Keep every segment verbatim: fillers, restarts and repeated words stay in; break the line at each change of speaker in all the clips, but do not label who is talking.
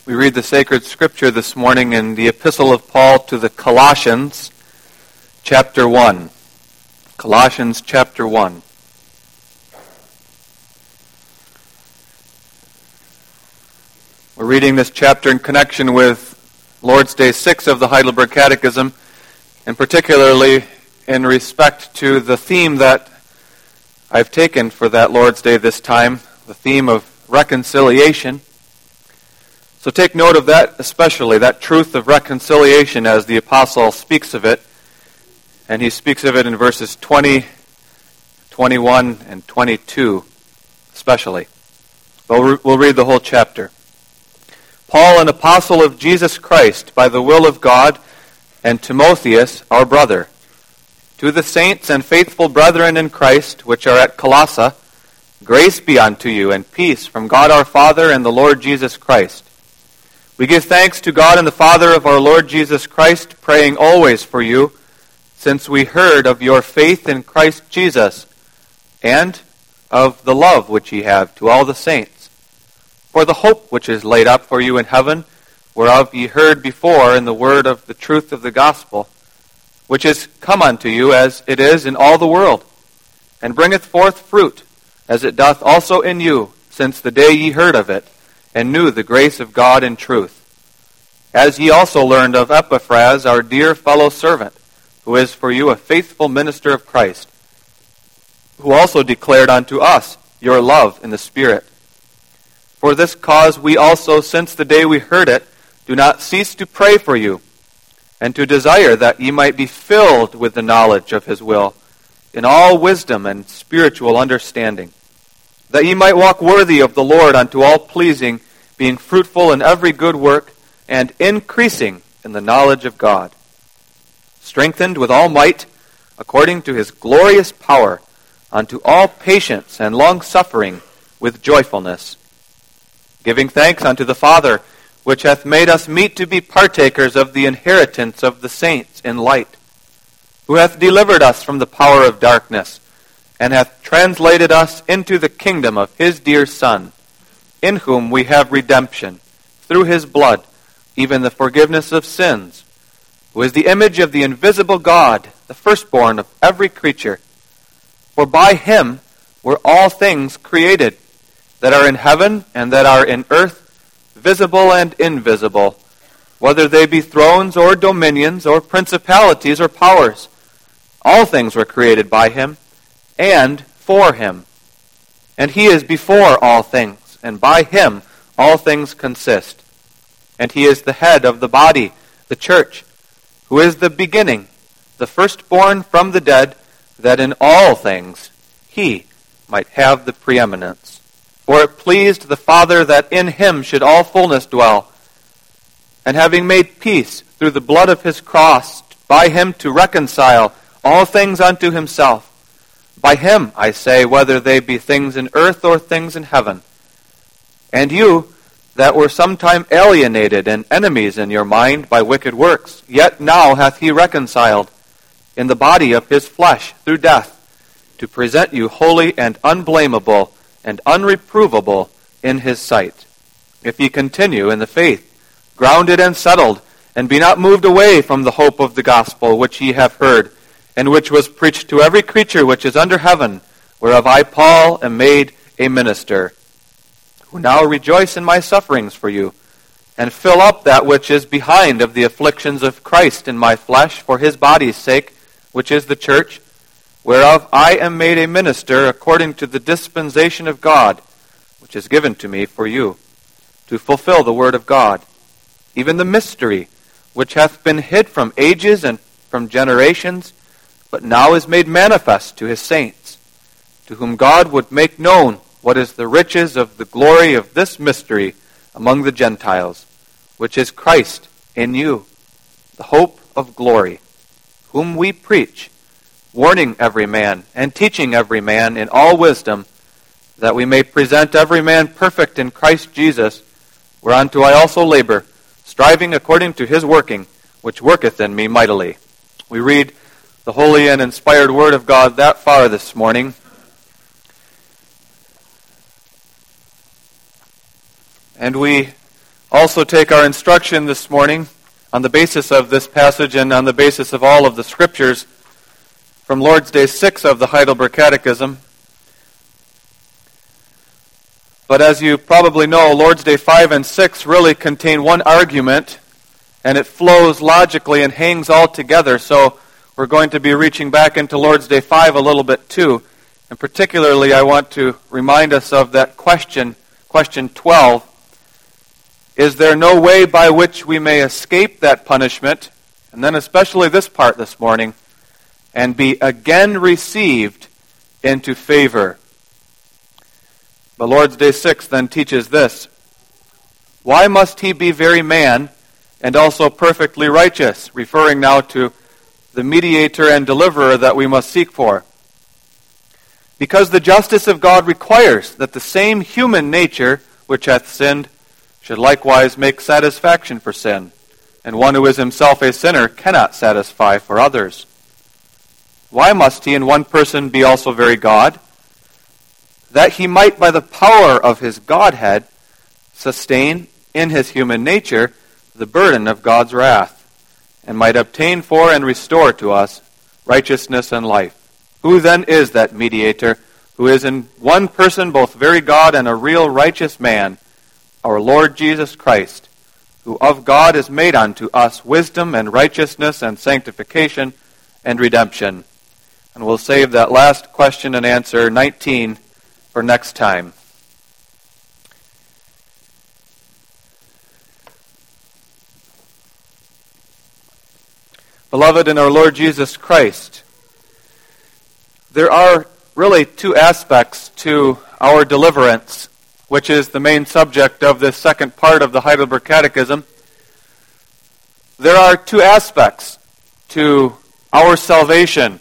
We read the sacred scripture this morning in the epistle of Paul to the Colossians, chapter one. Colossians chapter one. We're reading this chapter in connection with Lord's Day six of the Heidelberg Catechism, and particularly in respect to the theme that I've taken for that Lord's Day this time, the theme of reconciliation. So take note of that especially, that truth of reconciliation as the apostle speaks of it. And he speaks of it in verses twenty, twenty-one, and twenty-two especially. We'll, we'll read the whole chapter. Paul, an apostle of Jesus Christ, by the will of God, and Timotheus, our brother, to the saints and faithful brethren in Christ, which are at Colossae, grace be unto you, and peace from God our Father and the Lord Jesus Christ. We give thanks to God and the Father of our Lord Jesus Christ, praying always for you, since we heard of your faith in Christ Jesus, and of the love which ye have to all the saints, for the hope which is laid up for you in heaven, whereof ye heard before in the word of the truth of the gospel, which is come unto you as it is in all the world, and bringeth forth fruit, as it doth also in you, since the day ye heard of it, and knew the grace of God in truth. As ye also learned of Epaphras, our dear fellow servant, who is for you a faithful minister of Christ, who also declared unto us your love in the Spirit. For this cause we also, since the day we heard it, do not cease to pray for you, and to desire that ye might be filled with the knowledge of his will, in all wisdom and spiritual understanding, that ye might walk worthy of the Lord unto all pleasing, being fruitful in every good work, and increasing in the knowledge of God, strengthened with all might, according to his glorious power, unto all patience and long-suffering with joyfulness, giving thanks unto the Father, which hath made us meet to be partakers of the inheritance of the saints in light, who hath delivered us from the power of darkness, and hath translated us into the kingdom of his dear Son, in whom we have redemption, through his blood, even the forgiveness of sins, who is the image of the invisible God, the firstborn of every creature. For by him were all things created, that are in heaven and that are in earth, visible and invisible, whether they be thrones or dominions or principalities or powers. All things were created by him and for him. And he is before all things, and by him all things consist. And he is the head of the body, the church, who is the beginning, the firstborn from the dead, that in all things he might have the preeminence. For it pleased the Father that in him should all fullness dwell, and having made peace through the blood of his cross, by him to reconcile all things unto himself. By him, I say, whether they be things in earth or things in heaven. And you, that were sometime alienated and enemies in your mind by wicked works, yet now hath he reconciled in the body of his flesh through death, to present you holy and unblameable and unreprovable in his sight. If ye continue in the faith, grounded and settled, and be not moved away from the hope of the gospel which ye have heard, and which was preached to every creature which is under heaven, whereof I, Paul, am made a minister, who now rejoice in my sufferings for you, and fill up that which is behind of the afflictions of Christ in my flesh for his body's sake, which is the church, whereof I am made a minister according to the dispensation of God, which is given to me for you, to fulfill the word of God, even the mystery, which hath been hid from ages and from generations, but now is made manifest to his saints, to whom God would make known what is the riches of the glory of this mystery among the Gentiles, which is Christ in you, the hope of glory, whom we preach, warning every man and teaching every man in all wisdom, that we may present every man perfect in Christ Jesus, whereunto I also labor, striving according to his working, which worketh in me mightily. We read the holy and inspired word of God that far this morning. And we also take our instruction this morning on the basis of this passage and on the basis of all of the Scriptures from Lord's Day six of the Heidelberg Catechism. But as you probably know, Lord's Day five and six really contain one argument, and it flows logically and hangs all together. So we're going to be reaching back into Lord's Day five a little bit too. And particularly, I want to remind us of that question, question twelve. Is there no way by which we may escape that punishment? And then especially this part this morning, and be again received into favor. But Lord's Day six then teaches this. Why must he be very man and also perfectly righteous? Referring now to the mediator and deliverer that we must seek for. Because the justice of God requires that the same human nature which hath sinned should likewise make satisfaction for sin, and one who is himself a sinner cannot satisfy for others. Why must he in one person be also very God? That he might by the power of his Godhead sustain in his human nature the burden of God's wrath, and might obtain for and restore to us righteousness and life. Who then is that mediator, who is in one person both very God and a real righteous man, our Lord Jesus Christ, who of God is made unto us wisdom and righteousness and sanctification and redemption. And we'll save that last question and answer, nineteen, for next time. Beloved in our Lord Jesus Christ, there are really two aspects to our deliverance, which is the main subject of this second part of the Heidelberg Catechism. There are two aspects to our salvation.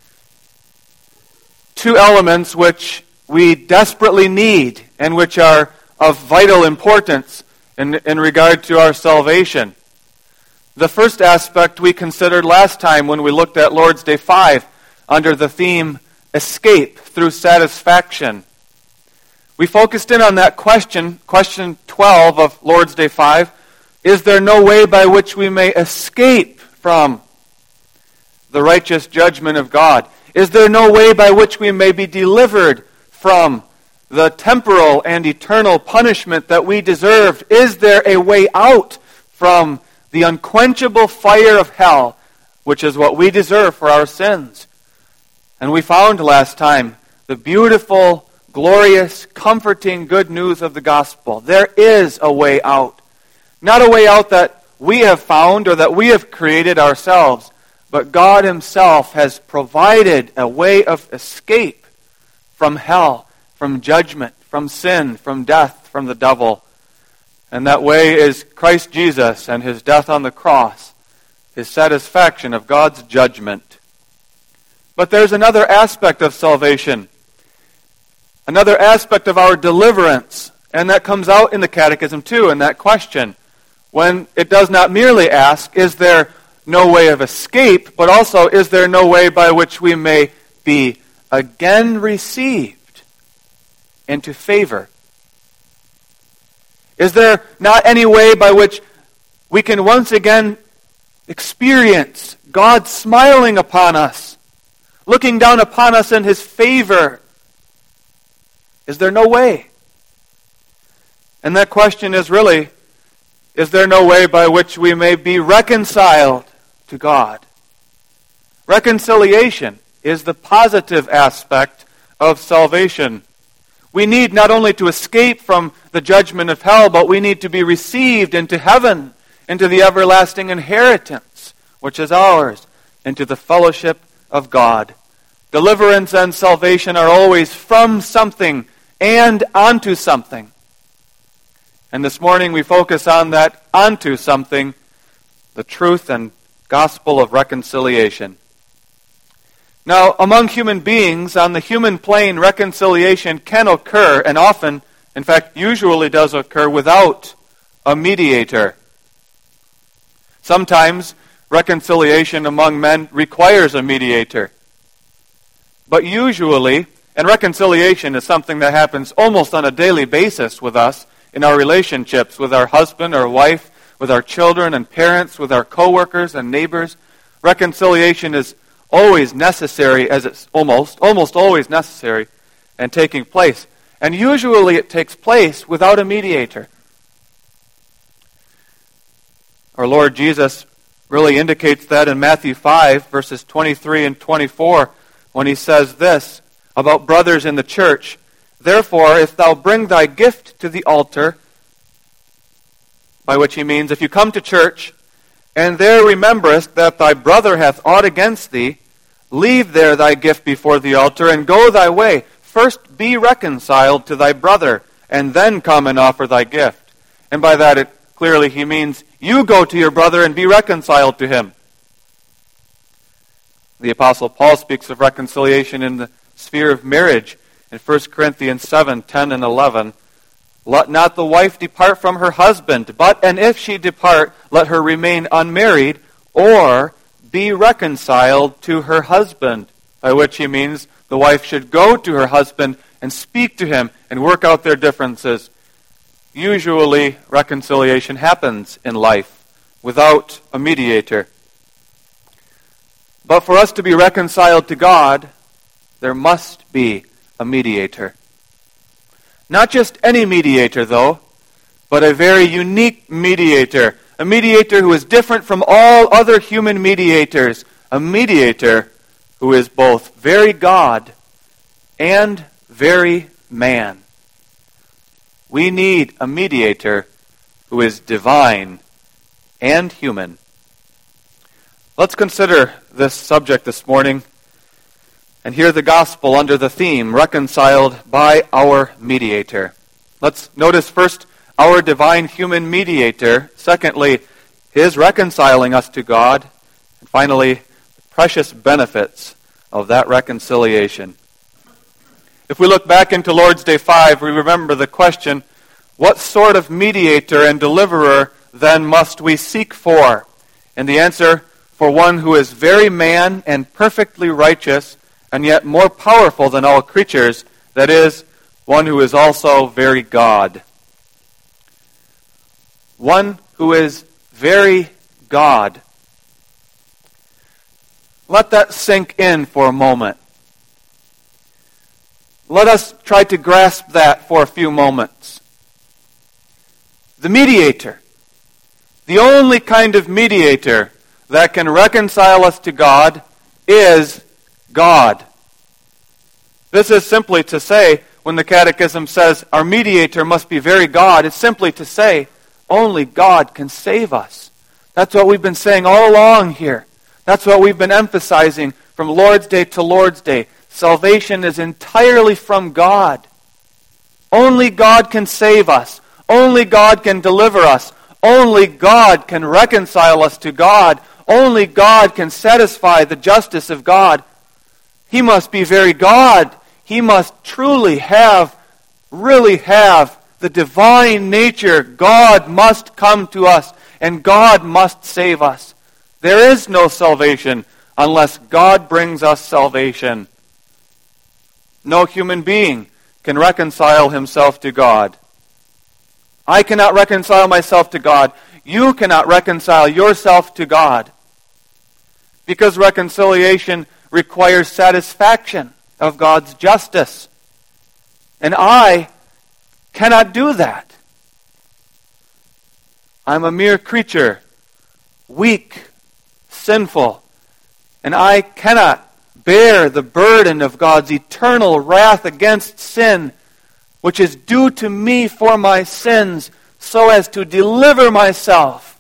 Two elements which we desperately need and which are of vital importance in, in regard to our salvation. The first aspect we considered last time when we looked at Lord's Day five under the theme, Escape Through Satisfaction. We focused in on that question, question twelve of Lord's Day five. Is there no way by which we may escape from the righteous judgment of God? Is there no way by which we may be delivered from the temporal and eternal punishment that we deserved? Is there a way out from the unquenchable fire of hell, which is what we deserve for our sins? And we found last time the beautiful, glorious, comforting good news of the gospel. There is a way out. Not a way out that we have found or that we have created ourselves, but God himself has provided a way of escape from hell, from judgment, from sin, from death, from the devil. And that way is Christ Jesus and his death on the cross, his satisfaction of God's judgment. But there's another aspect of salvation, another aspect of our deliverance, and that comes out in the Catechism too, in that question, when it does not merely ask, is there no way of escape, but also, is there no way by which we may be again received into favor? Is there not any way by which we can once again experience God smiling upon us, looking down upon us in his favor? Is there no way? And that question is really, is there no way by which we may be reconciled to God? Reconciliation is the positive aspect of salvation. We need not only to escape from the judgment of hell, but we need to be received into heaven, into the everlasting inheritance, which is ours, into the fellowship of God. Deliverance and salvation are always from something and onto something. And this morning we focus on that onto something, the truth and gospel of reconciliation. Now, among human beings, on the human plane, reconciliation can occur, and often, in fact, usually does occur without a mediator. Sometimes reconciliation among men requires a mediator. But usually, and reconciliation is something that happens almost on a daily basis with us in our relationships with our husband or wife, with our children and parents, with our coworkers and neighbors. Reconciliation is always necessary, as it's almost, almost always necessary and taking place. And usually it takes place without a mediator. Our Lord Jesus really indicates that in Matthew five, verses twenty-three and twenty-four, when he says this about brothers in the church, "Therefore, if thou bring thy gift to the altar," by which he means, if you come to church, "and there rememberest that thy brother hath aught against thee, leave there thy gift before the altar, and go thy way. First be reconciled to thy brother, and then come and offer thy gift." And by that, it clearly he means, you go to your brother and be reconciled to him. The Apostle Paul speaks of reconciliation in the sphere of marriage in First Corinthians seven, ten and eleven. "Let not the wife depart from her husband, but, and if she depart, let her remain unmarried, or be reconciled to her husband," by which he means the wife should go to her husband and speak to him and work out their differences. Usually, reconciliation happens in life without a mediator. But for us to be reconciled to God, there must be a mediator. Not just any mediator, though, but a very unique mediator. A mediator who is different from all other human mediators. A mediator who is both very God and very man. We need a mediator who is divine and human. Let's consider this subject this morning and hear the gospel under the theme, reconciled by our mediator. Let's notice first our divine human mediator. Secondly, his reconciling us to God. And finally, the precious benefits of that reconciliation. If we look back into Lord's Day five, we remember the question, what sort of mediator and deliverer then must we seek for? And the answer, for one who is very man and perfectly righteous, and yet more powerful than all creatures, that is, one who is also very God. One who is very God. Let that sink in for a moment. Let us try to grasp that for a few moments. The mediator, the only kind of mediator that can reconcile us to God, is God. This is simply to say, when the Catechism says our mediator must be very God, it's simply to say only God can save us. That's what we've been saying all along here. That's what we've been emphasizing from Lord's Day to Lord's Day. Salvation is entirely from God. Only God can save us. Only God can deliver us. Only God can reconcile us to God. Only God can satisfy the justice of God. He must be very God. He must truly have, really have, the divine nature. God must come to us, and God must save us. There is no salvation unless God brings us salvation. No human being can reconcile himself to God. I cannot reconcile myself to God. You cannot reconcile yourself to God. Because reconciliation requires satisfaction of God's justice. And I cannot do that. I'm a mere creature, weak, sinful, and I cannot bear the burden of God's eternal wrath against sin, which is due to me for my sins, so as to deliver myself.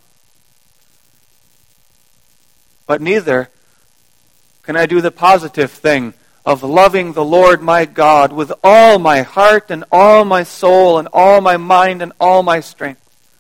But neither can I do the positive thing of loving the Lord my God with all my heart and all my soul and all my mind and all my strength.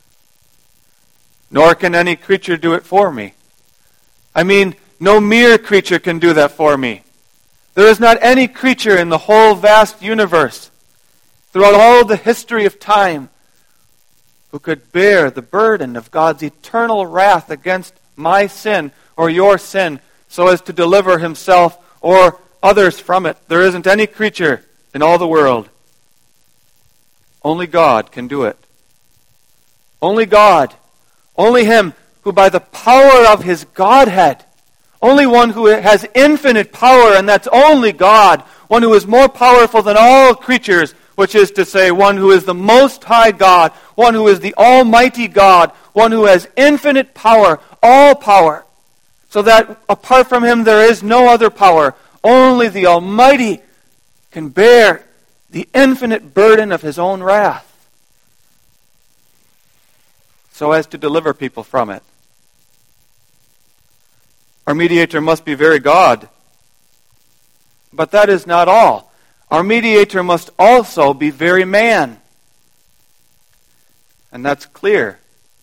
Nor can any creature do it for me. I mean, no mere creature can do that for me. There is not any creature in the whole vast universe, throughout all the history of time, who could bear the burden of God's eternal wrath against my sin or your sin so as to deliver himself or others from it. There isn't any creature in all the world. Only God can do it. Only God. Only Him who by the power of His Godhead, only one who has infinite power, and that's only God, one who is more powerful than all creatures, which is to say, one who is the Most High God, one who is the Almighty God, one who has infinite power, all power, so that apart from Him there is no other power. Only the Almighty can bear the infinite burden of His own wrath, so as to deliver people from it. Our mediator must be very God. But that is not all. Our mediator must also be very man. And that's clear.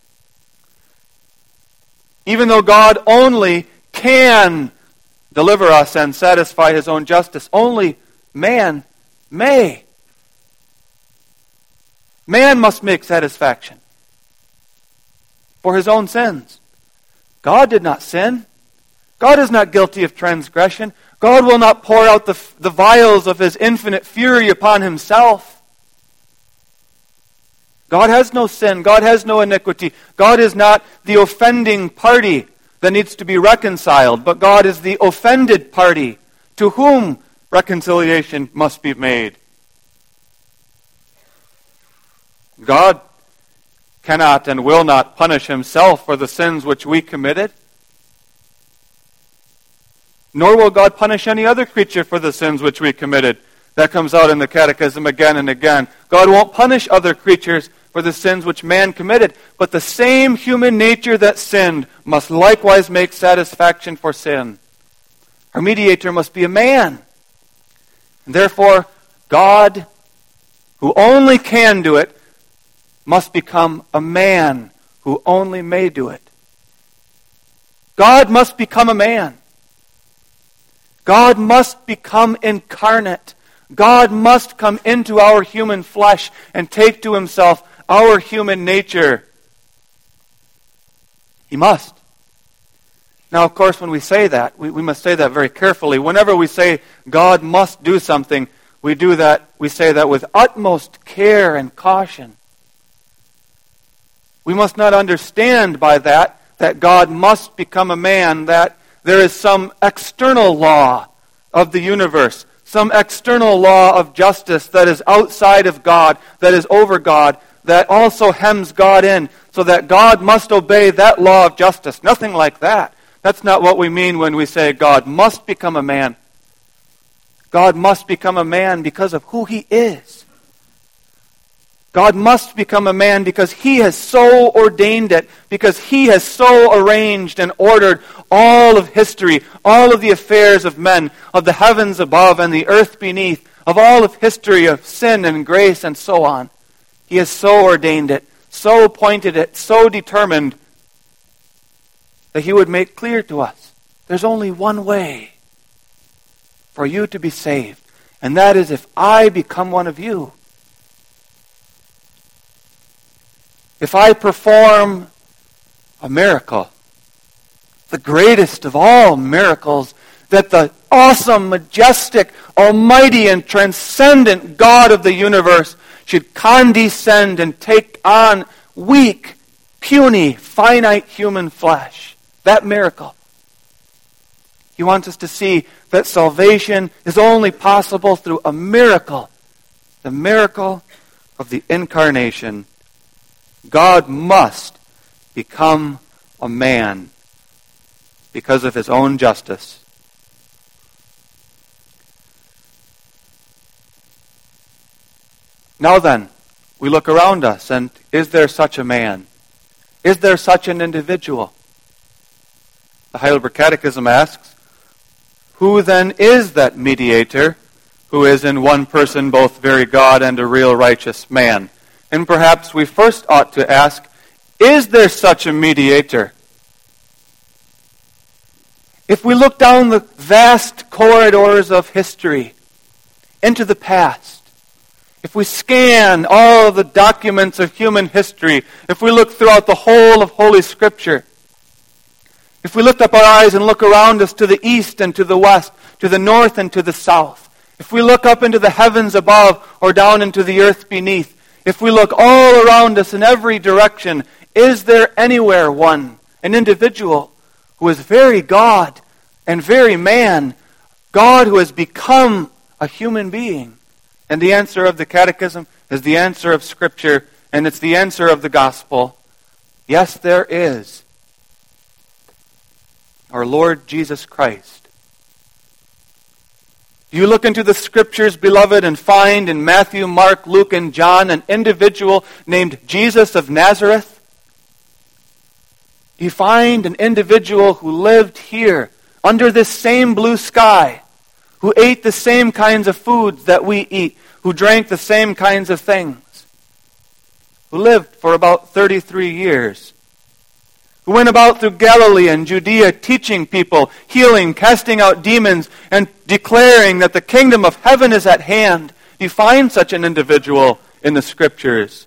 Even though God only can deliver us and satisfy His own justice, only man may. Man must make satisfaction for his own sins. God did not sin. God is not guilty of transgression. God will not pour out the, the vials of His infinite fury upon Himself. God has no sin. God has no iniquity. God is not the offending party that needs to be reconciled, but God is the offended party to whom reconciliation must be made. God cannot and will not punish Himself for the sins which we committed. Nor will God punish any other creature for the sins which we committed. That comes out in the Catechism again and again. God won't punish other creatures for the sins which man committed, but the same human nature that sinned must likewise make satisfaction for sin. Our mediator must be a man. And therefore, God, who only can do it, must become a man who only may do it. God must become a man. God must become incarnate. God must come into our human flesh and take to Himself our human nature. He must. Now, of course, when we say that, we, we must say that very carefully. Whenever we say God must do something, we do that, we say that with utmost care and caution. We must not understand by that that God must become a man, that there is some external law of the universe, some external law of justice that is outside of God, that is over God, that also hems God in, so that God must obey that law of justice. Nothing like that. That's not what we mean when we say God must become a man. God must become a man because of who He is. God must become a man because He has so ordained it, because He has so arranged and ordered all of history, all of the affairs of men, of the heavens above and the earth beneath, of all of history of sin and grace and so on. He has so ordained it, so appointed it, so determined that He would make clear to us, there's only one way for you to be saved, and that is if I become one of you. If I perform a miracle, the greatest of all miracles, that the awesome, majestic, almighty, and transcendent God of the universe should condescend and take on weak, puny, finite human flesh. That miracle. He wants us to see that salvation is only possible through a miracle. The miracle of the incarnation. God must become a man because of His own justice. Now then, we look around us, and is there such a man? Is there such an individual? The Heidelberg Catechism asks, who then is that mediator who is in one person both very God and a real righteous man? And perhaps we first ought to ask, is there such a mediator? If we look down the vast corridors of history into the past, if we scan all of the documents of human history, if we look throughout the whole of Holy Scripture, if we lift up our eyes and look around us to the east and to the west, to the north and to the south, if we look up into the heavens above or down into the earth beneath, If we look all around us in every direction, is there anywhere one, an individual, who is very God and very man, God who has become a human being? And the answer of the Catechism is the answer of Scripture, and it's the answer of the Gospel. Yes, there is. Our Lord Jesus Christ. You look into the Scriptures, beloved, and find in Matthew, Mark, Luke, and John an individual named Jesus of Nazareth. You find an individual who lived here under this same blue sky, who ate the same kinds of foods that we eat, who drank the same kinds of things, who lived for about thirty-three years, who went about through Galilee and Judea teaching people, healing, casting out demons, and declaring that the kingdom of heaven is at hand. You find such an individual in the Scriptures.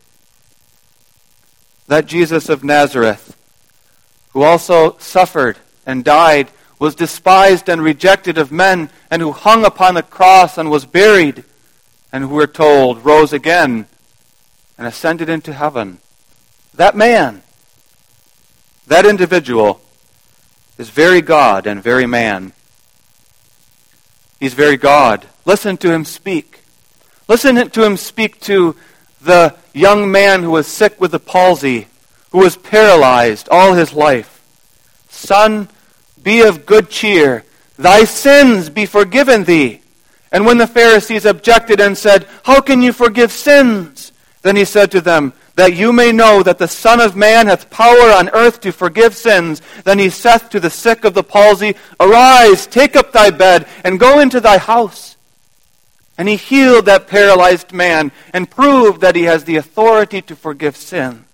That Jesus of Nazareth, who also suffered and died, was despised and rejected of men, and who hung upon the cross and was buried, and who we're told rose again and ascended into heaven. That man, that individual, is very God and very man. He's very God. Listen to him speak. Listen to him speak to the young man who was sick with the palsy, who was paralyzed all his life. Son, be of good cheer. Thy sins be forgiven thee. And when the Pharisees objected and said, How can you forgive sins? Then he said to them, That you may know that the Son of Man hath power on earth to forgive sins. Then he saith to the sick of the palsy, Arise, take up thy bed, and go into thy house. And he healed that paralyzed man, and proved that he has the authority to forgive sins.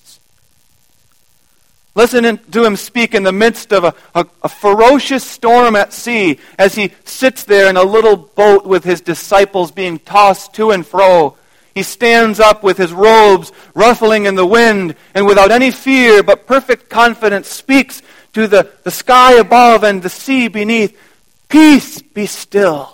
Listen to him speak in the midst of a, a, a ferocious storm at sea, as he sits there in a little boat with his disciples being tossed to and fro. He stands up with his robes ruffling in the wind, and without any fear but perfect confidence speaks to the, the sky above and the sea beneath, Peace, be still.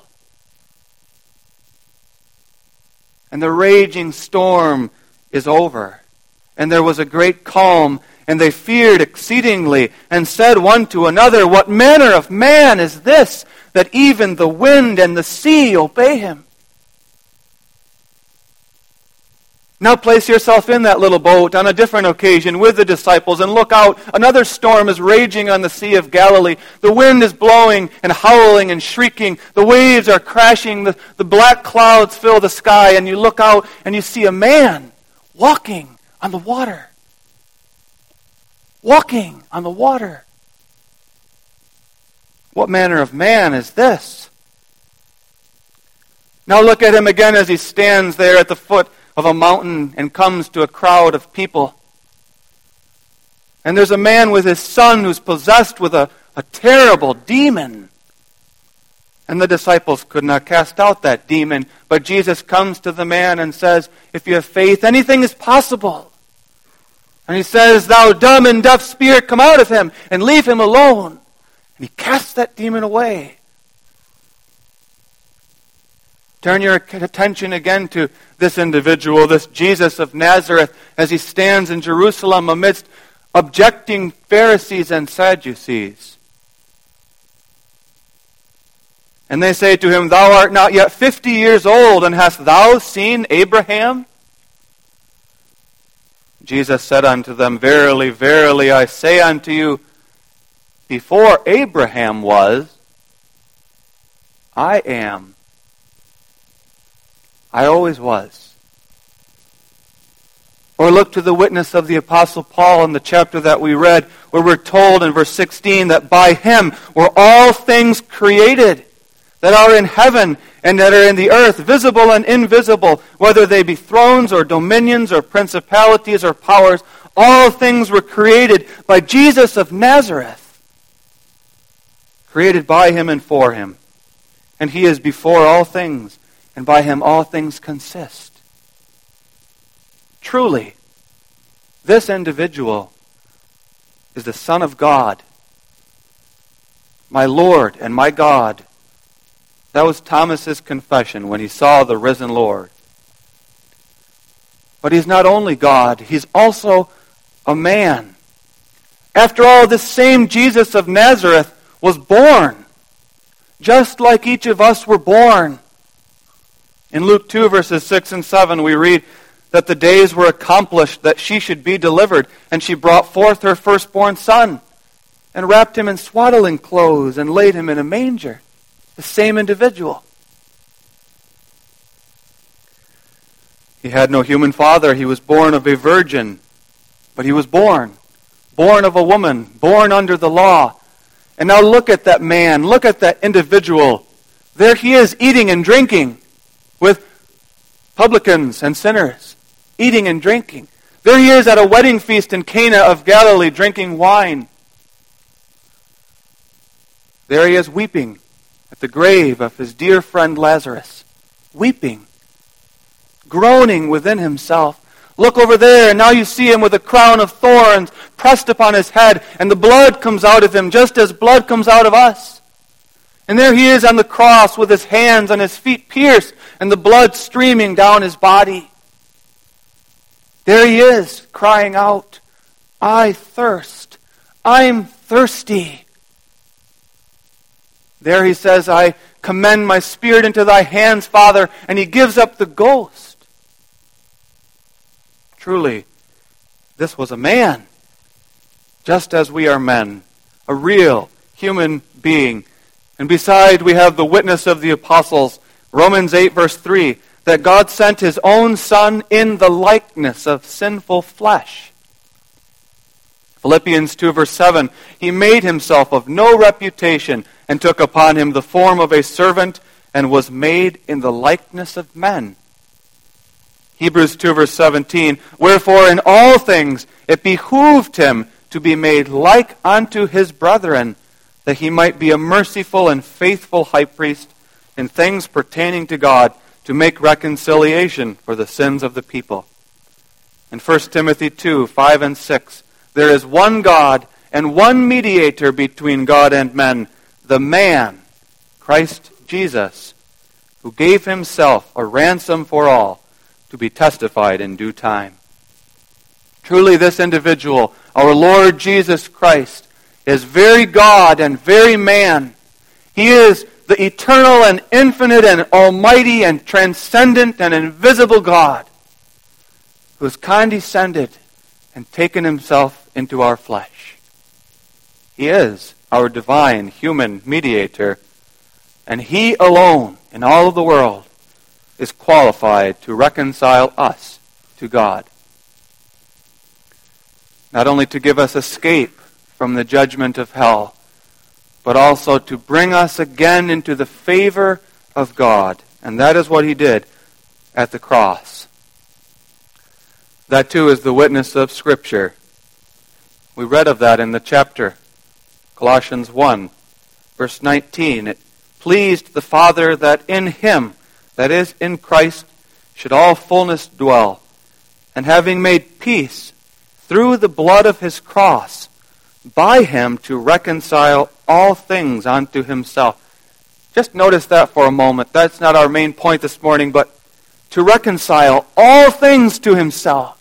And the raging storm is over, and there was a great calm. And they feared exceedingly, and said one to another, What manner of man is this, that even the wind and the sea obey him? Now place yourself in that little boat on a different occasion with the disciples, and look out. Another storm is raging on the Sea of Galilee. The wind is blowing and howling and shrieking. The waves are crashing. The, the black clouds fill the sky, and you look out and you see a man walking on the water. Walking on the water. What manner of man is this? Now look at him again as he stands there at the foot of a mountain and comes to a crowd of people. And there's a man with his son who's possessed with a, a terrible demon. And the disciples could not cast out that demon. But Jesus comes to the man and says, If you have faith, anything is possible. And he says, Thou dumb and deaf spirit, come out of him and leave him alone. And he casts that demon away. Turn your attention again to this individual, this Jesus of Nazareth, as he stands in Jerusalem amidst objecting Pharisees and Sadducees. And they say to him, Thou art not yet fifty years old, and hast thou seen Abraham? Jesus said unto them, Verily, verily, I say unto you, before Abraham was, I am. I always was. Or look to the witness of the Apostle Paul in the chapter that we read, where we're told in verse sixteen that by him were all things created, that are in heaven and that are in the earth, visible and invisible, whether they be thrones or dominions or principalities or powers. All things were created by Jesus of Nazareth, created by him and for him. And he is before all things, and by him all things consist. Truly, this individual is the Son of God, my Lord and my God. That was Thomas's confession when he saw the risen Lord. But he's not only God, he's also a man. After all, this same Jesus of Nazareth was born, just like each of us were born. In Luke two, verses six and seven, we read that the days were accomplished that she should be delivered, and she brought forth her firstborn son, and wrapped him in swaddling clothes, and laid him in a manger. The same individual. He had no human father. He was born of a virgin, but he was born. Born of a woman, born under the law. And now look at that man, look at that individual. There he is, eating and drinking with publicans and sinners, eating and drinking. There he is at a wedding feast in Cana of Galilee, drinking wine. There he is weeping at the grave of his dear friend Lazarus, weeping, groaning within himself. Look over there, and now you see him with a crown of thorns pressed upon his head, and the blood comes out of him just as blood comes out of us. And there he is on the cross with his hands and his feet pierced, and the blood streaming down his body. There he is, crying out, I thirst. I'm thirsty. There he says, I commend my spirit into thy hands, Father, and he gives up the ghost. Truly, this was a man, just as we are men, a real human being. And beside, we have the witness of the apostles, Romans eight, verse three, that God sent his own Son in the likeness of sinful flesh. Philippians two, verse seven, he made himself of no reputation and took upon him the form of a servant and was made in the likeness of men. Hebrews two, verse seventeen, wherefore in all things it behooved him to be made like unto his brethren, that he might be a merciful and faithful high priest in things pertaining to God, to make reconciliation for the sins of the people. In First Timothy two, five and six, there is one God and one mediator between God and men, the man, Christ Jesus, who gave himself a ransom for all, to be testified in due time. Truly this individual, our Lord Jesus Christ, is very God and very man. He is the eternal and infinite and almighty and transcendent and invisible God, who has condescended and taken himself into our flesh. He is our divine human mediator, and he alone in all of the world is qualified to reconcile us to God. Not only to give us escape from the judgment of hell, but also to bring us again into the favor of God. And that is what he did at the cross. That too is the witness of Scripture. We read of that in the chapter, Colossians one, verse nineteen. It pleased the Father that in him, that is, in Christ, should all fullness dwell, and having made peace through the blood of his cross, by him to reconcile all things unto himself. Just notice that for a moment. That's not our main point this morning, but to reconcile all things to himself.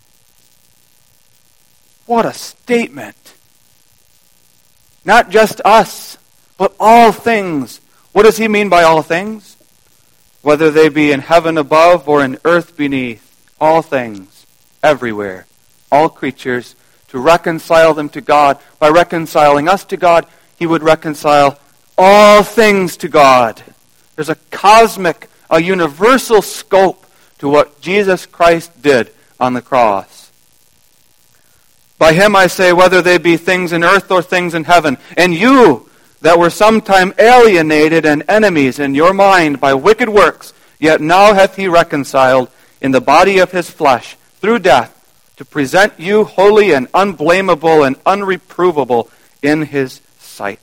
What a statement. Not just us, but all things. What does he mean by all things? Whether they be in heaven above or in earth beneath, all things, everywhere, all creatures, to reconcile them to God. By reconciling us to God, he would reconcile all things to God. There's a cosmic, a universal scope to what Jesus Christ did on the cross. By him I say, whether they be things in earth or things in heaven, and you that were sometime alienated and enemies in your mind by wicked works, yet now hath he reconciled in the body of his flesh through death, to present you holy and unblameable and unreprovable in his sight.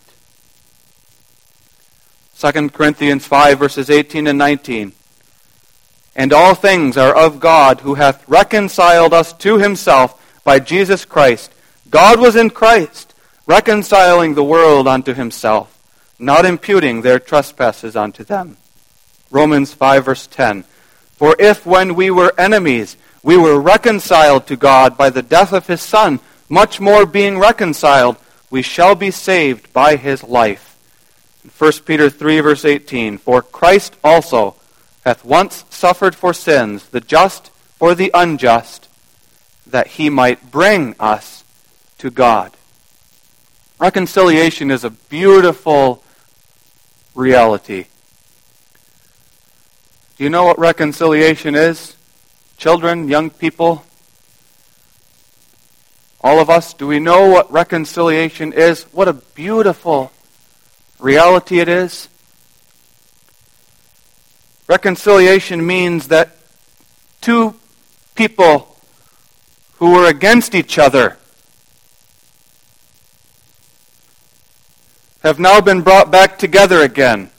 Second Corinthians five, verses eighteen and nineteen. And all things are of God, who hath reconciled us to himself by Jesus Christ. God was in Christ, reconciling the world unto himself, not imputing their trespasses unto them. Romans five, verse ten. For if when we were enemies,
we were reconciled to God by the death of his Son, much more being reconciled, we shall be saved by his life. First Peter three, verse eighteen, for Christ also hath once suffered for sins, the just for the unjust, that he might bring us to God. Reconciliation is a beautiful reality. Do you know what reconciliation is? Children, young people, all of us, do we know what reconciliation is? What a beautiful reality it is. Reconciliation means that two people who were against each other have now been brought back together again.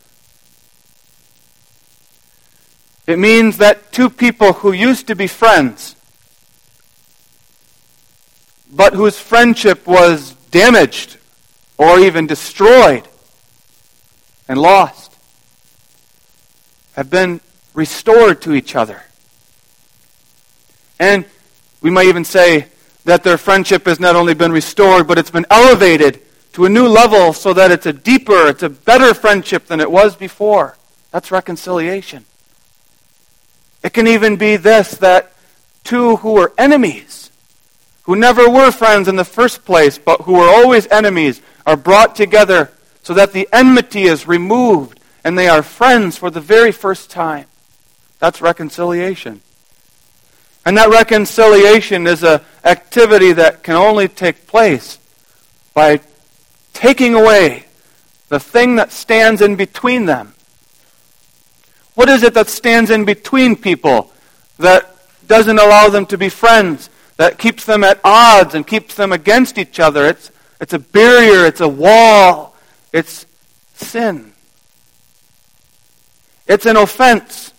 It means that two people who used to be friends, but whose friendship was damaged or even destroyed and lost, have been restored to each other. And we might even say that their friendship has not only been restored, but it's been elevated to a new level so that it's a deeper, it's a better friendship than it was before. That's reconciliation. It can even be this, that two who were enemies, who never were friends in the first place, but who were always enemies, are brought together so that the enmity is removed and they are friends for the very first time. That's reconciliation. And that reconciliation is an activity that can only take place by taking away the thing that stands in between them. What is it that stands in between people that doesn't allow them to be friends, that keeps them at odds and keeps them against each other? It's, it's a barrier, it's a wall, it's sin. It's an offense.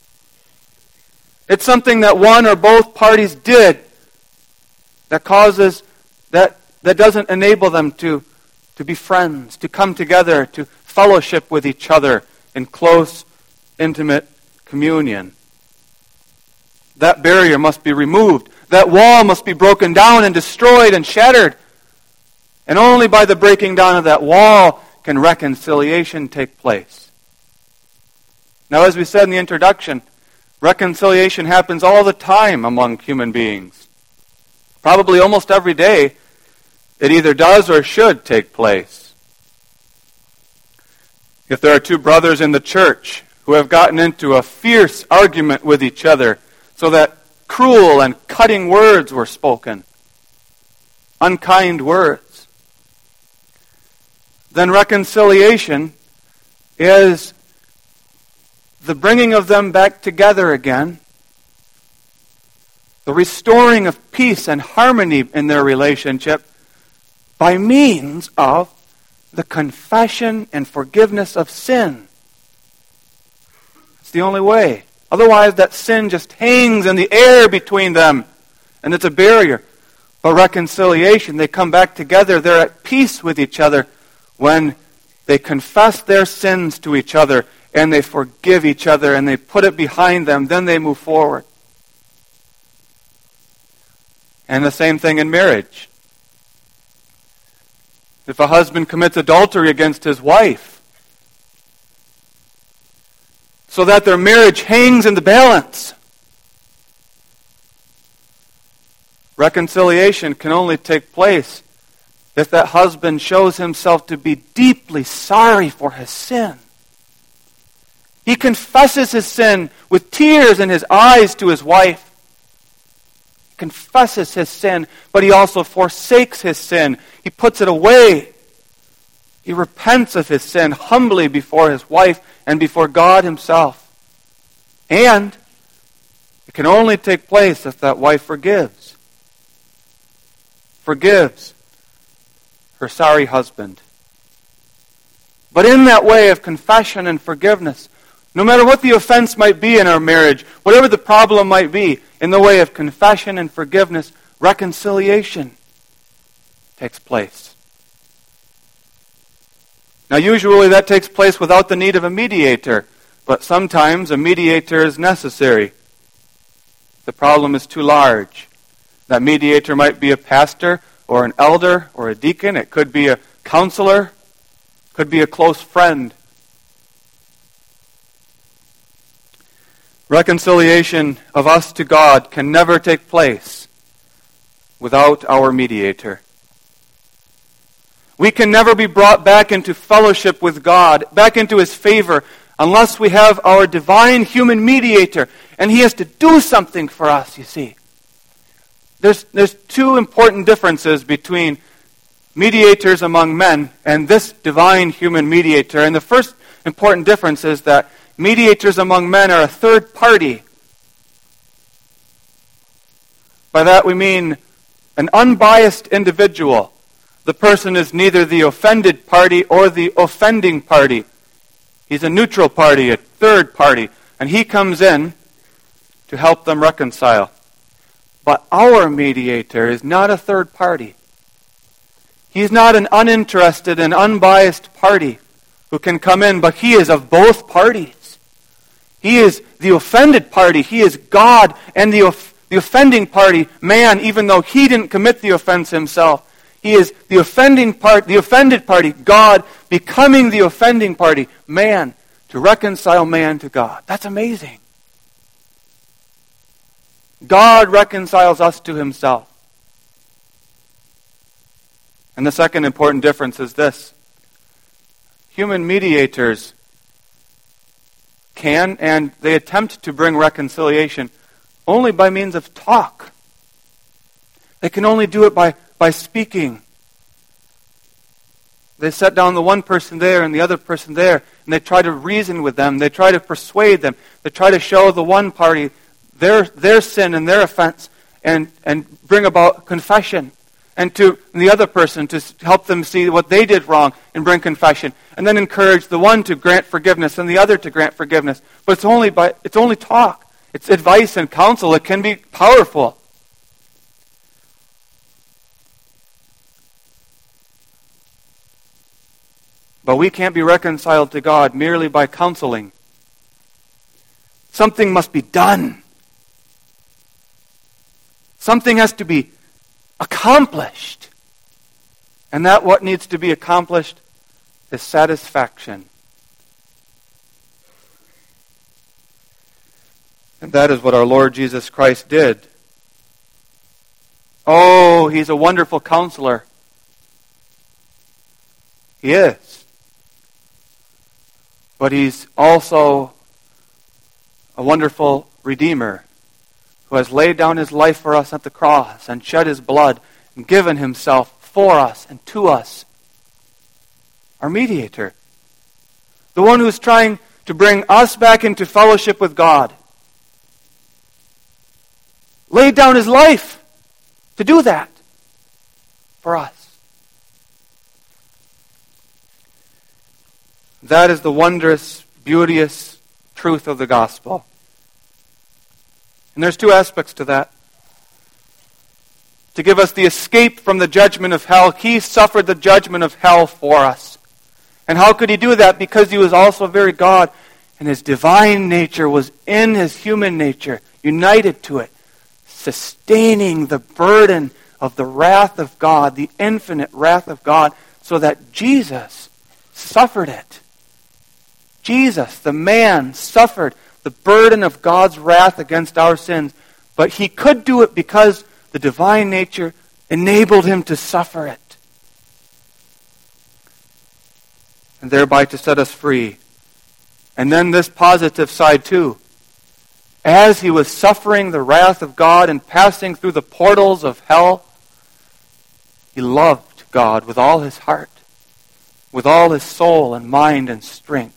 It's something that one or both parties did that causes, that, that doesn't enable them to, to be friends, to come together, to fellowship with each other in close, intimate communion. That barrier must be removed. That wall must be broken down and destroyed and shattered. And only by the breaking down of that wall can reconciliation take place. Now, as we said in the introduction, reconciliation happens all the time among human beings. Probably almost every day, it either does or should take place. If there are two brothers in the church who have gotten into a fierce argument with each other so that cruel and cutting words were spoken, unkind words, then reconciliation is the bringing of them back together again, the restoring of peace and harmony in their relationship by means of the confession and forgiveness of sin. It's the only way. Otherwise, that sin just hangs in the air between them, and it's a barrier. But reconciliation, they come back together, they're at peace with each other when they confess their sins to each other and they forgive each other and they put it behind them, then they move forward. And the same thing in marriage. If a husband commits adultery against his wife, so that their marriage hangs in the balance, reconciliation can only take place if that husband shows himself to be deeply sorry for his sin. He confesses his sin with tears in his eyes to his wife. He confesses his sin, but he also forsakes his sin. He puts it away. He repents of his sin humbly before his wife and before God himself. And it can only take place if that wife forgives. Forgives her sorry husband. But in that way of confession and forgiveness, no matter what the offense might be in our marriage, whatever the problem might be, in the way of confession and forgiveness, reconciliation takes place. Now, usually that takes place without the need of a mediator, but sometimes a mediator is necessary. the problem is too large. That mediator might be a pastor or an elder or a deacon. It could be a counselor, could be a close friend. Reconciliation of us to God can never take place without our mediator. We can never be brought back into fellowship with God, back into His favor, unless we have our divine human mediator. And He has to do something for us, you see. There's, there's two important differences between mediators among men and this divine human mediator. And the first important difference is that mediators among men are a third party. By that we mean an unbiased individual. The person is neither the offended party or the offending party. He's a neutral party, a third party, and he comes in to help them reconcile. But our mediator is not a third party. He's not an uninterested and unbiased party who can come in, but he is of both parties. He is the offended party. He is God and the, off- the offending party, man, even though he didn't commit the offense himself. He is the offending part, the offended party, God, becoming the offending party, man, to reconcile man to God. That's amazing. God reconciles us to Himself. And the second important difference is this. Human mediators can and they attempt to bring reconciliation only by means of talk. They can only do it by, by speaking. They set down the one person there and the other person there, and they try to reason with them. They try to persuade them. They try to show the one party their their sin and their offense and, and bring about confession. And to the other person to help them see what they did wrong and bring confession. And then encourage the one to grant forgiveness and the other to grant forgiveness. But it's only by it's only talk. It's advice and counsel. It can be powerful. But we can't be reconciled to God merely by counseling. Something must be done. Something has to be accomplished. And that what needs to be accomplished is satisfaction. And that is what our Lord Jesus Christ did. Oh, He's a wonderful counselor. He is. But He's also a wonderful Redeemer who has laid down His life for us at the cross and shed His blood and given Himself for us and to us. Our mediator. The one who is trying to bring us back into fellowship with God. Laid down His life to do that for us. That is the wondrous, beauteous truth of the gospel. And there's two aspects to that. To give us the escape from the judgment of hell, He suffered the judgment of hell for us. And how could He do that? Because He was also very God, and His divine nature was in His human nature, united to it, sustaining the burden of the wrath of God, the infinite wrath of God, so that Jesus suffered it. Jesus, the man, suffered the burden of God's wrath against our sins. But He could do it because the divine nature enabled Him to suffer it. And thereby to set us free. And then this positive side too. As He was suffering the wrath of God and passing through the portals of hell, He loved God with all His heart, with all His soul and mind and strength.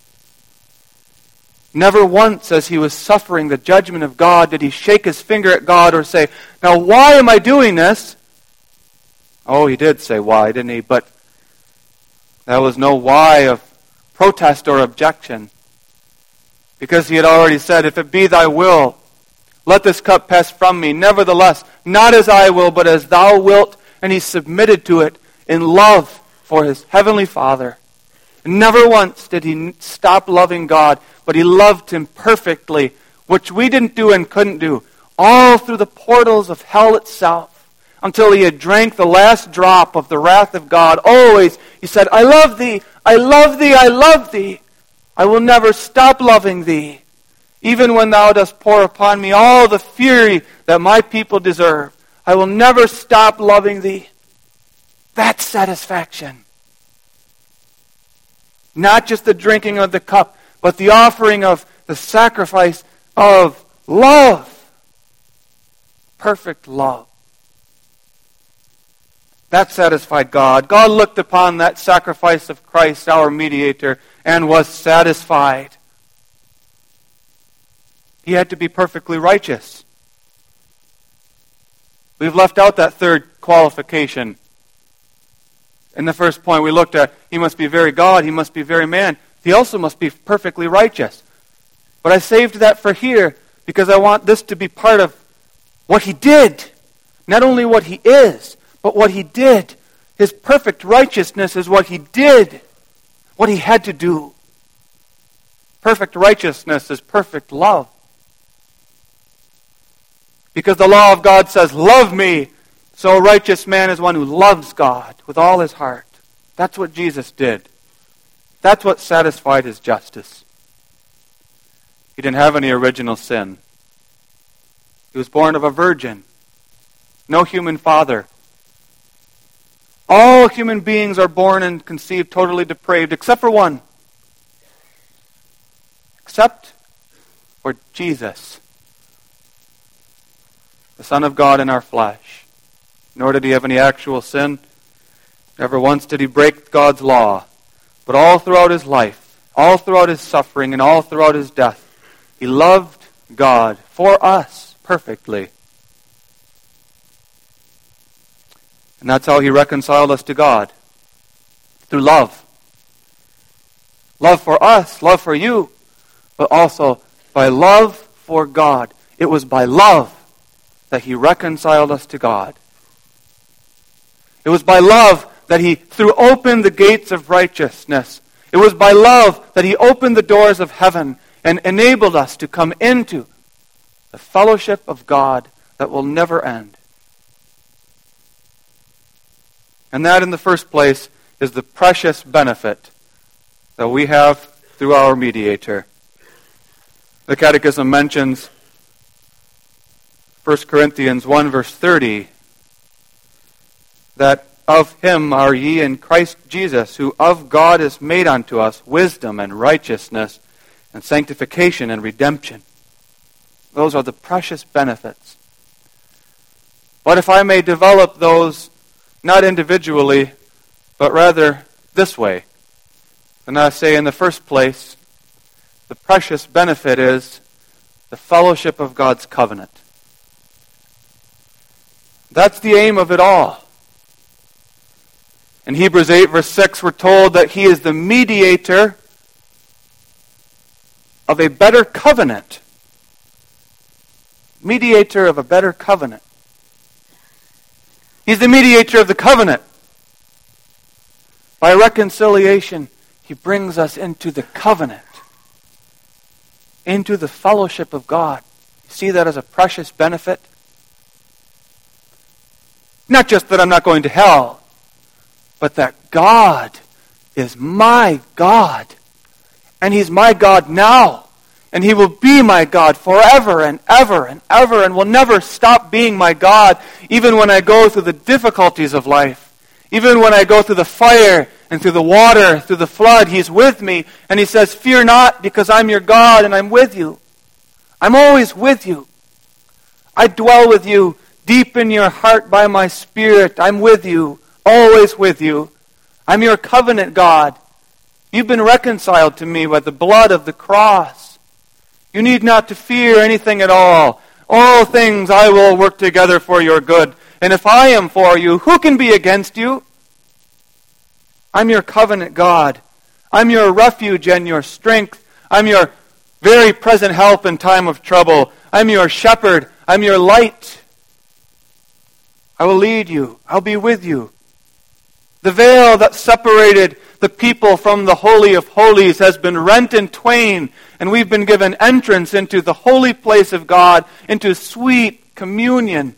Never once as He was suffering the judgment of God did He shake His finger at God or say, "Now why am I doing this?" Oh, He did say why, didn't He? But that was no why of protest or objection. Because He had already said, "If it be Thy will, let this cup pass from me. Nevertheless, not as I will, but as Thou wilt." And He submitted to it in love for His heavenly Father. Never once did He stop loving God, but He loved Him perfectly, which we didn't do and couldn't do. all through the portals of hell itself, until he had drank the last drop of the wrath of God. Always he said, I love thee, I love thee, I love thee. I will never stop loving thee, even when thou dost pour upon me all the fury that my people deserve. I will never stop loving thee. That's satisfaction. Not just the drinking of the cup, but the offering of the sacrifice of love. Perfect love. That satisfied God. God looked upon that sacrifice of Christ, our mediator, and was satisfied. He had to be perfectly righteous. We've left out that third qualification. In the first point we looked at, he must be very God, he must be very man. He also must be perfectly righteous. But I saved that for here because I want this to be part of what he did. Not only what he is, but what he did. His perfect righteousness is what he did, what he had to do. Perfect righteousness is perfect love. Because the law of God says, love me. So a righteous man is one who loves God with all his heart. That's what Jesus did. That's what satisfied his justice. He didn't have any original sin. He was born of a virgin. No human father. All human beings are born and conceived totally depraved, except for one. Except for Jesus, the Son of God in our flesh. Nor did he have any actual sin. Never once did he break God's law. But all throughout his life, all throughout his suffering, and all throughout his death, he loved God for us perfectly. And that's how he reconciled us to God. Through love. Love for us, love for you, but also by love for God. It was by love that he reconciled us to God. It was by love that he threw open the gates of righteousness. It was by love that he opened the doors of heaven and enabled us to come into the fellowship of God that will never end. And that, in the first place, is the precious benefit that we have through our mediator. The Catechism mentions First Corinthians one, verse thirty, that of him are ye in Christ Jesus, who of God is made unto us wisdom and righteousness and sanctification and redemption. Those are the precious benefits. But if I may develop those not individually, but rather this way, then I say in the first place, the precious benefit is the fellowship of God's covenant. That's the aim of it all. In Hebrews eight, verse six, we're told that he is the mediator of a better covenant. Mediator of a better covenant. He's the mediator of the covenant. By reconciliation, he brings us into the covenant. Into the fellowship of God. You see that as a precious benefit? Not just that I'm not going to hell, but that God is my God. And he's my God now. And he will be my God forever and ever and ever, and will never stop being my God, even when I go through the difficulties of life. Even when I go through the fire and through the water, through the flood, he's with me. And he says, fear not, because I'm your God and I'm with you. I'm always with you. I dwell with you deep in your heart by my Spirit. I'm with you, always with you. I'm your covenant God. You've been reconciled to me by the blood of the cross. You need not to fear anything at all. All things I will work together for your good. And if I am for you, who can be against you? I'm your covenant God. I'm your refuge and your strength. I'm your very present help in time of trouble. I'm your shepherd. I'm your light. I will lead you. I'll be with you. The veil that separated The people from the Holy of Holies has been rent in twain, and we've been given entrance into the holy place of God, into sweet communion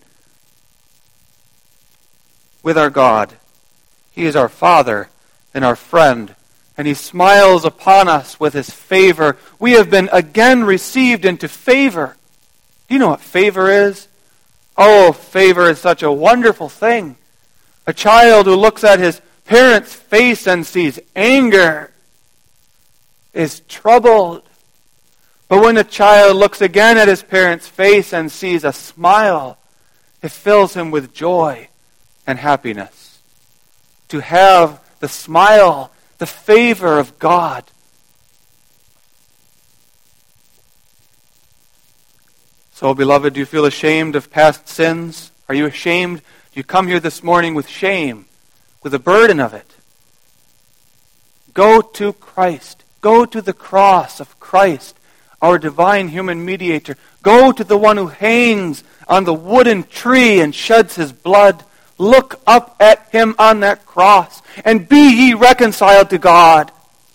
with our God. He is our Father and our friend, and He smiles upon us with His favor. We have been again received into favor. Do you know what favor is? Oh, favor is such a wonderful thing. A child who looks at his parent's face and sees anger is troubled. But when a child looks again at his parent's face and sees a smile, it fills him with joy and happiness. To have the smile, the favor of God. So, beloved, do you feel ashamed of past sins? Are you ashamed? Do you come here this morning with shame, with a burden of it? Go to Christ. Go to the cross of Christ, our divine human mediator. Go to the one who hangs on the wooden tree and sheds His blood. Look up at Him on that cross, and be ye reconciled to God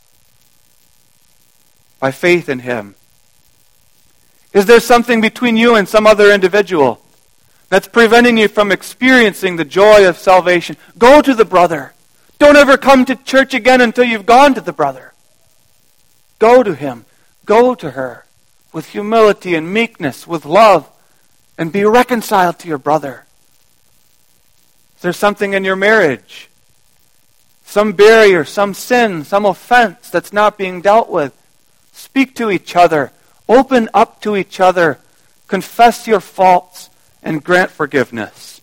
by faith in Him. Is there something between you and some other individual that's preventing you from experiencing the joy of salvation? Go to the brother. Don't ever come to church again until you've gone to the brother. Go to him. Go to her with humility and meekness, with love, and be reconciled to your brother. Is there something in your marriage? Some barrier, some sin, some offense that's not being dealt with? Speak to each other. Open up to each other. Confess your faults and grant forgiveness.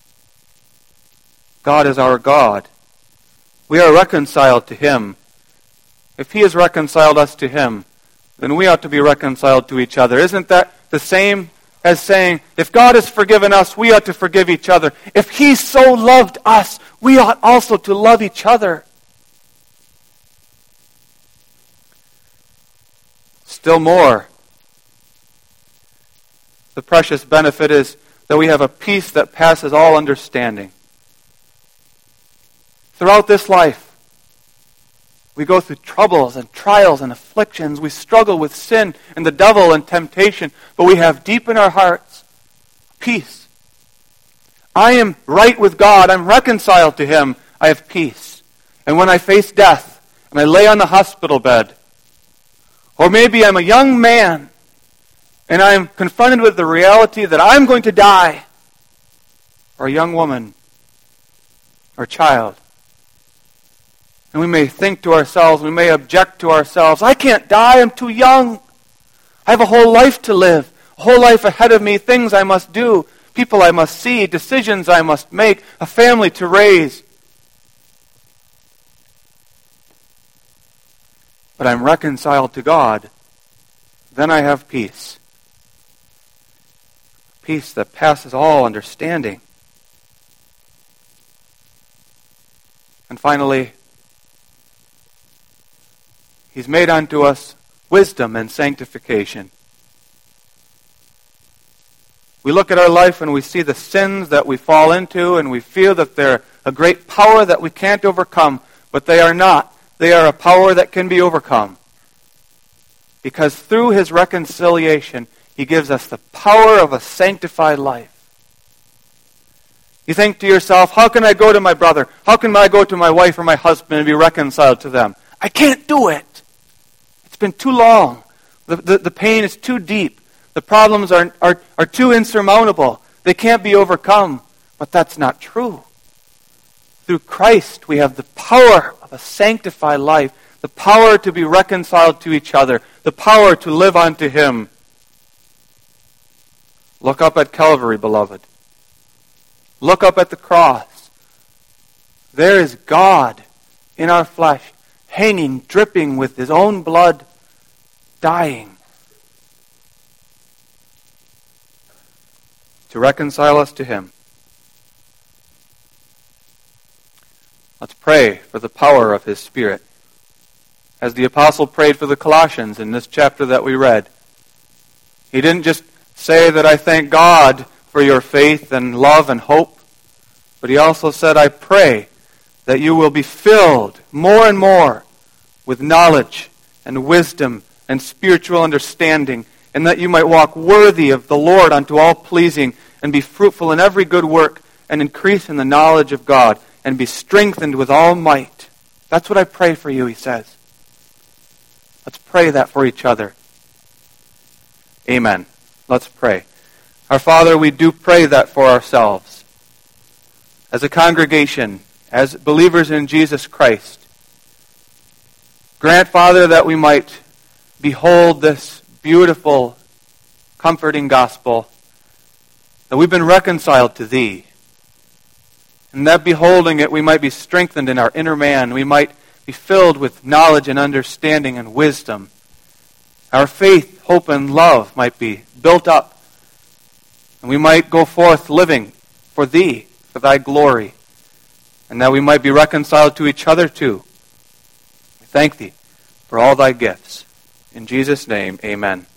God is our God. We are reconciled to Him. If He has reconciled us to Him, then we ought to be reconciled to each other. Isn't that the same as saying, if God has forgiven us, we ought to forgive each other? If He so loved us, we ought also to love each other. Still more, the precious benefit is that we have a peace that passes all understanding. Throughout this life, we go through troubles and trials and afflictions. We struggle with sin and the devil and temptation, but we have deep in our hearts peace. I am right with God. I'm reconciled to Him. I have peace. And when I face death and I lay on the hospital bed, or maybe I'm a young man and I'm confronted with the reality that I'm going to die, or a young woman, or child. And we may think to ourselves, we may object to ourselves, I can't die, I'm too young. I have a whole life to live, a whole life ahead of me, things I must do, people I must see, decisions I must make, a family to raise. But I'm reconciled to God. Then I have peace. Peace that passes all understanding. And finally, He's made unto us wisdom and sanctification. We look at our life and we see the sins that we fall into, and we feel that they're a great power that we can't overcome, but they are not. They are a power that can be overcome. Because through His reconciliation, He gives us the power of a sanctified life. You think to yourself, how can I go to my brother? How can I go to my wife or my husband and be reconciled to them? I can't do it. It's been too long. The, the, the pain is too deep. The problems are, are, are too insurmountable. They can't be overcome. But that's not true. Through Christ, we have the power of a sanctified life, the power to be reconciled to each other, the power to live unto Him. Look up at Calvary, beloved. Look up at the cross. There is God in our flesh, hanging, dripping with His own blood, dying to reconcile us to Him. Let's pray for the power of His Spirit. As the apostle prayed for the Colossians in this chapter that we read, he didn't just say that I thank God for your faith and love and hope, but he also said, I pray that you will be filled more and more with knowledge and wisdom and spiritual understanding, and that you might walk worthy of the Lord unto all pleasing, and be fruitful in every good work, and increase in the knowledge of God, and be strengthened with all might. That's what I pray for you, he says. Let's pray that for each other. Amen. Let's pray. Our Father, we do pray that for ourselves. As a congregation, as believers in Jesus Christ, grant, Father, that we might behold this beautiful, comforting gospel, that we've been reconciled to Thee, and that beholding it we might be strengthened in our inner man, we might be filled with knowledge and understanding and wisdom. Our faith, hope, and love might be built up, and we might go forth living for Thee, for Thy glory, and that we might be reconciled to each other too. We thank Thee for all Thy gifts. In Jesus' name, amen.